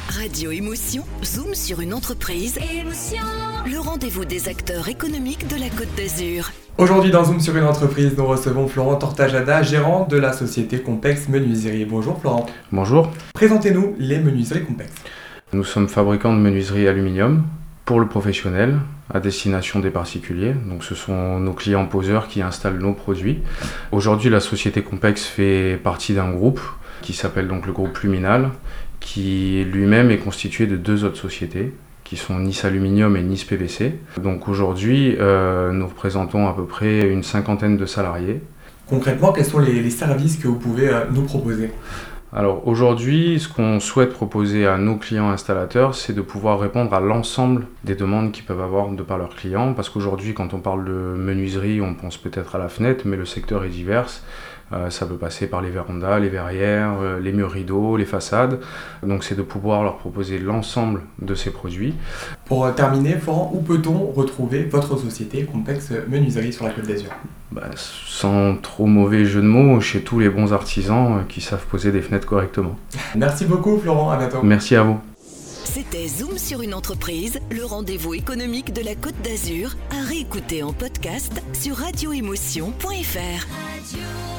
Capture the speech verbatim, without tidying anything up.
Radio Émotion, zoom sur une entreprise. Émotion. Le rendez-vous des acteurs économiques de la Côte d'Azur. Aujourd'hui dans Zoom sur une entreprise, nous recevons Florent Tortajada, gérant de la société Compex Menuiserie. Bonjour Florent. Bonjour. Présentez-nous les menuiseries Compex. Nous sommes fabricants de menuiserie aluminium pour le professionnel, à destination des particuliers. Donc ce sont nos clients poseurs qui installent nos produits. Aujourd'hui, la société Compex fait partie d'un groupe qui s'appelle donc le groupe Luminal, qui lui-même est constitué de deux autres sociétés, qui sont Nice Aluminium et Nice P V C. Donc aujourd'hui, euh, nous représentons à peu près une cinquantaine de salariés. Concrètement, quels sont les, les services que vous pouvez euh, nous proposer ? Alors aujourd'hui, ce qu'on souhaite proposer à nos clients installateurs, c'est de pouvoir répondre à l'ensemble des demandes qu'ils peuvent avoir de par leurs clients. Parce qu'aujourd'hui, quand on parle de menuiserie, on pense peut-être à la fenêtre, mais le secteur est divers. Euh, ça peut passer par les vérandas, les verrières, euh, les murs rideaux, les façades. Donc c'est de pouvoir leur proposer l'ensemble de ces produits. Pour euh, terminer, Florent, où peut-on retrouver votre société Compex Menuiserie sur la Côte d'Azur ? Bah, sans trop mauvais jeu de mots, chez tous les bons artisans euh, qui savent poser des fenêtres correctement. Merci beaucoup Florent, à bientôt. Merci à vous. C'était Zoom sur une entreprise, le rendez-vous économique de la Côte d'Azur, à réécouter en podcast sur radio émotion point f r. Radio